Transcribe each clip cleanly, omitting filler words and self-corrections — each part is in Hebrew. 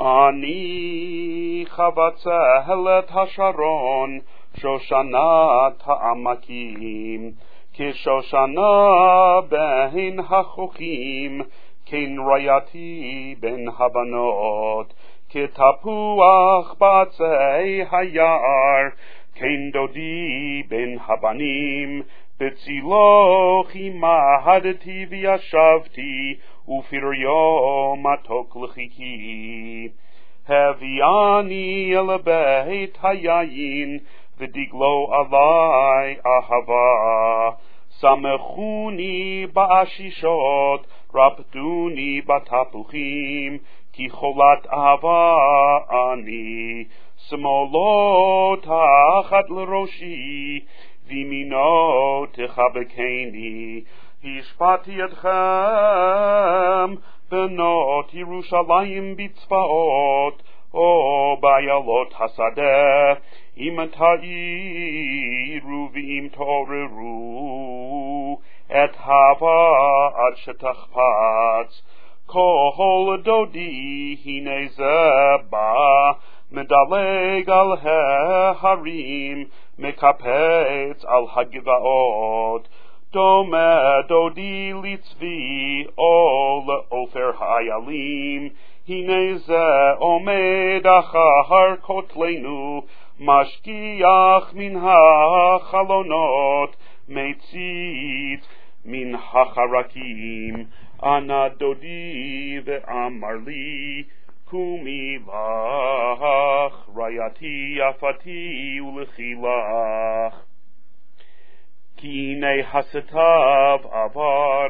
אני חבצלת השרון, שושנת העמקים, כשושנה בין החוכים, כן רעייתי בין הבנות, כתפוח בעצי היער, כן דודי בין הבנים, בצילו חימדתי וישבתי, ופריו מתוק לחיכי. הביאני אל בית היין, ודגלו עלי אהבה. שמחוני באשישות, רפדוני בתפוחים, כי חולת אהבה אני. שמאלו תחת לראשי, וימינו תחבקני. השפעתי אתכם, בנות ירושלים בצבאות, או בעיילות השדה, אם תעירו ואם תעוררו, את הווה עד שתחפץ. כל דודי הנה זה בא, מדלג על ההרים, מקפץ על הגבעות, דומה דודי לצבי או לעופר האיילים. הנה זה עומד אחר כותלנו, משגיח מן החלונות, מציץ מן החרקים. אנא דודי ואמר לי, קומי לך, רעייתי יפתי ולכי לך. כי הנה הסתיו עבר,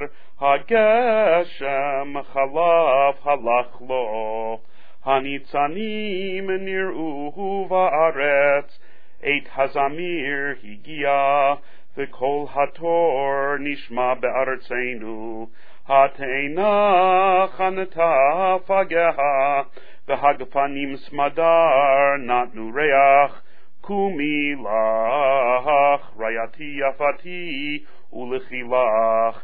הגשם חלף הלך לו, הניצנים נראו בארץ, עת הזמיר הגיע, וכל התור נשמע בארצנו. התאנה חנתה פגעה, והגפנים סמדר נתנו ריח. קומי לך, רעייתי יפתי, ולכי לך,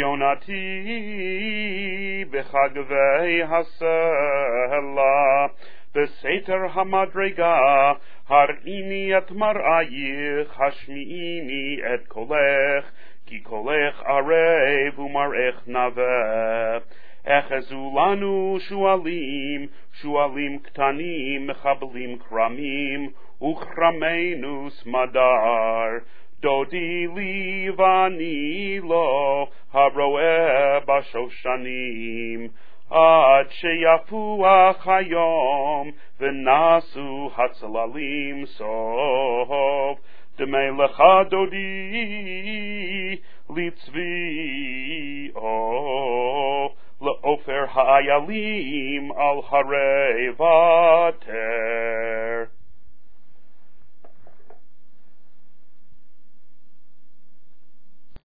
יונתי בחגבי הסלע. בסתר המדרגה הראיני את מראייך, השמיעיני את קולך, כי קולך ערב ומראך נווה. אחזו לנו שועלים, שועלים קטנים, מחבלים כרמים, וכרמנו סמדר. דודי לי ואני לו, הרואה בשושנים. עד שיפוח היום, ונסו הצללים סוף. דמה לך דודי, לצבי או, לעופר האיילים על הרי ותן.